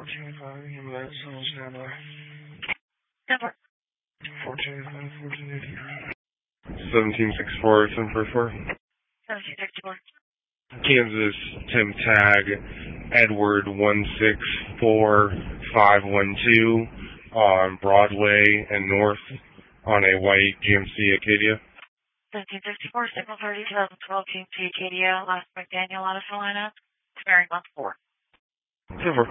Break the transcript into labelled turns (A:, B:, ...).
A: 1764, 744.
B: 1764.
A: Kansas, Tim Tag, Edward 164512 on Broadway and North on a white GMC Acadia.
B: 1764, signal 30, 2012, GMC Acadia, last McDaniel, out of Salina, expiring month 4.
A: Silver.